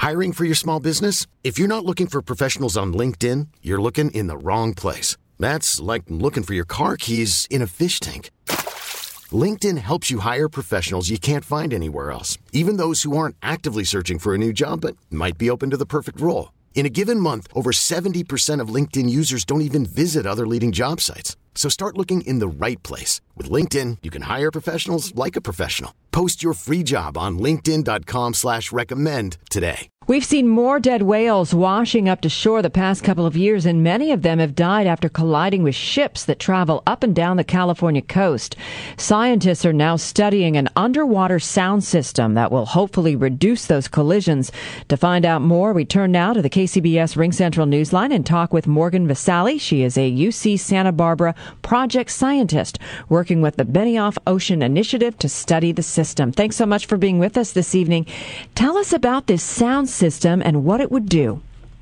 Hiring for your small business? If you're not looking for professionals on LinkedIn, you're looking in the wrong place. That's like looking for your car keys in a fish tank. LinkedIn helps you hire professionals you can't find anywhere else, even those who aren't actively searching for a new job but might be open to the perfect role. In a given month, over 70% of LinkedIn users don't even visit other leading job sites. So start looking in the right place. With LinkedIn, you can hire professionals like a professional. Post your free job on linkedin.com/recommend today. We've seen more dead whales washing up to shore the past couple of years, and many of them have died after colliding with ships that travel up and down the California coast. Scientists are now studying an underwater sound system that will hopefully reduce those collisions. To find out more, we turn now to the KCBS Ring Central Newsline and talk with Morgan Vasali. She is a UC Santa Barbara project scientist working with the Benioff Ocean Initiative to study the system. Thanks so much for being with us this evening. Tell us about this sound system and what it would do.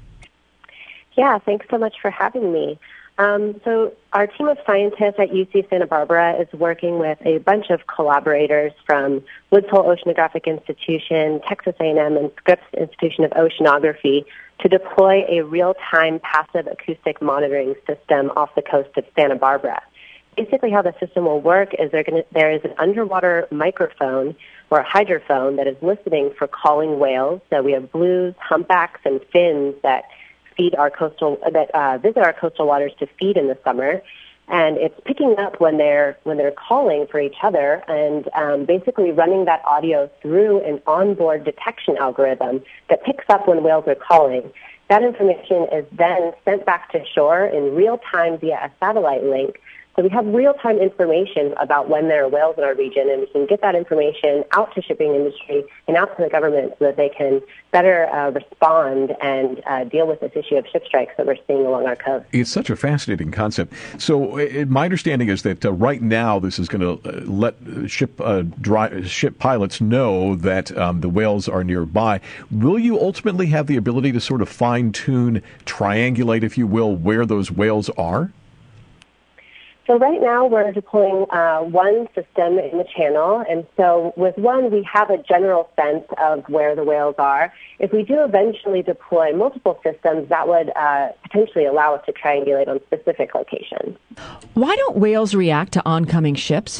Yeah, thanks so much for having me. So our team of scientists at UC Santa Barbara is working with a bunch of collaborators from Woods Hole Oceanographic Institution, Texas A&M, and Scripps Institution of Oceanography to deploy a real-time passive acoustic monitoring system off the coast of Santa Barbara. Basically how the system will work is there is an underwater microphone or a hydrophone that is listening for calling whales. So we have blues, humpbacks, and fins that visit our coastal waters to feed in the summer, and it's picking up when they're calling for each other, and basically running that audio through an onboard detection algorithm that picks up when whales are calling. That information is then sent back to shore in real time via a satellite link. So we have real-time information about when there are whales in our region, and we can get that information out to shipping industry and out to the government so that they can better respond and deal with this issue of ship strikes that we're seeing along our coast. It's such a fascinating concept. So my understanding is that right now this is going to let ship pilots know that the whales are nearby. Will you ultimately have the ability to sort of fine-tune, triangulate, if you will, where those whales are? So right now we're deploying one system in the channel, and so with one we have a general sense of where the whales are. If we do eventually deploy multiple systems, that would potentially allow us to triangulate on specific locations. Why don't whales react to oncoming ships?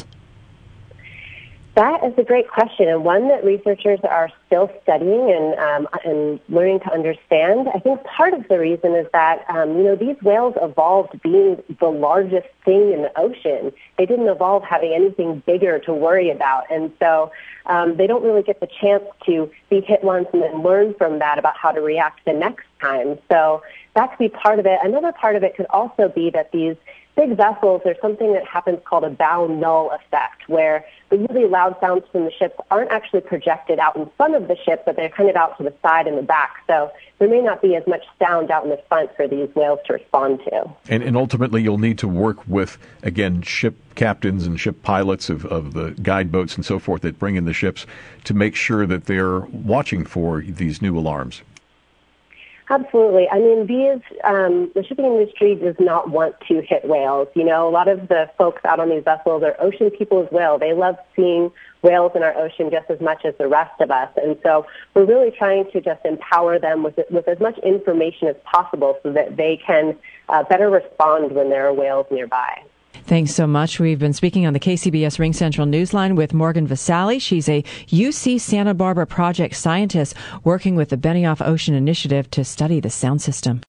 That is a great question, and one that researchers are still studying and learning to understand. I think part of the reason is that, these whales evolved being the largest thing in the ocean. They didn't evolve having anything bigger to worry about, and so they don't really get the chance to be hit once and then learn from that about how to react the next time. So that could be part of it. Another part of it could also be that these big vessels, there's something that happens called a bow null effect, where the really loud sounds from the ships aren't actually projected out in front of the ship, but they're kind of out to the side and the back. So there may not be as much sound out in the front for these whales to respond to. And ultimately you'll need to work with, again, ship captains and ship pilots of the guide boats and so forth that bring in the ships to make sure that they're watching for these new alarms. Absolutely. I mean, the shipping industry does not want to hit whales. You know, a lot of the folks out on these vessels are ocean people as well. They love seeing whales in our ocean just as much as the rest of us. And so we're really trying to just empower them with as much information as possible so that they can better respond when there are whales nearby. Thanks so much. We've been speaking on the KCBS Ring Central Newsline with Morgan Vasali. She's a UC Santa Barbara project scientist working with the Benioff Ocean Initiative to study the sound system.